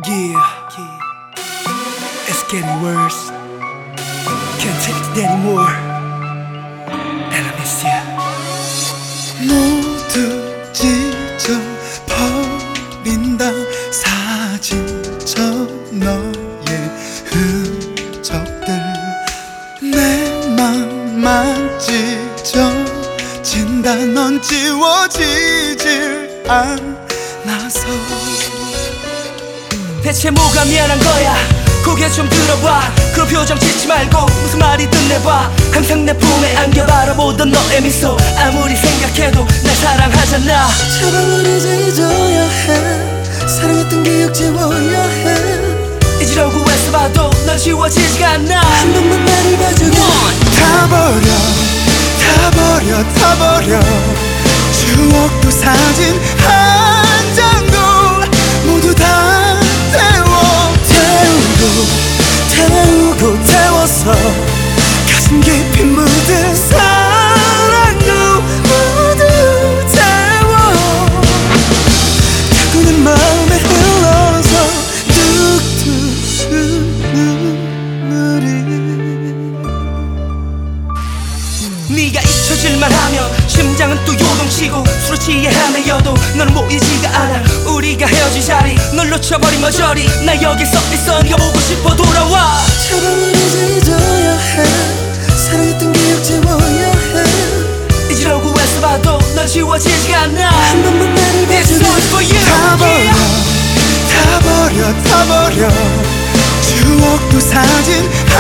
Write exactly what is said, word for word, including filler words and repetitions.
Yeah, it's getting worse. Can't take it anymore. And I miss you. 모두 찢어버린다. 사진첩 너의 흔적들 내 맘만 찢어진다. 넌 지워지질 않아서. 대체 뭐가 미안한 거야? 고개 좀 들어봐. 그 표정 짓지 말고 무슨 말이든 내봐. 항상 내 품에 안겨 바라보던 너의 미소. 아무리 생각해도 날 사랑하잖아. 제발 우리 이제 잊어야 해. 사랑했던 기억 지워야 해. 잊으려고 애써봐도 넌 지워지지가 않아. 한 번만 나를 봐주게. 다 버려 다 버려 다 버려. 추억도 사진 한 장도 모두 다 태워. 태우고 태우고 태워서 가슴 깊이 묻은 사랑도 모두 태워. 자꾸 내 마음에 흘러서 뚝뚝 눈물이. 네가 잊혀질만 하면 심장은 또 요동치고 술에 취해 헤매여도 너는 모이지가 않아. 우리가 헤어진 자리 널 놓쳐버린 머저리. 나 여기 서 있어 네가 보고 싶어 돌아와. 제발 우리 이제 잊어야 해. 사랑했던 기억 지워야 해. 잊으려고 애써봐도 넌 지워지지가 않아. 한 번만 나를 봐주게. 다 버려 다 버려 다 버려. 추억도 사진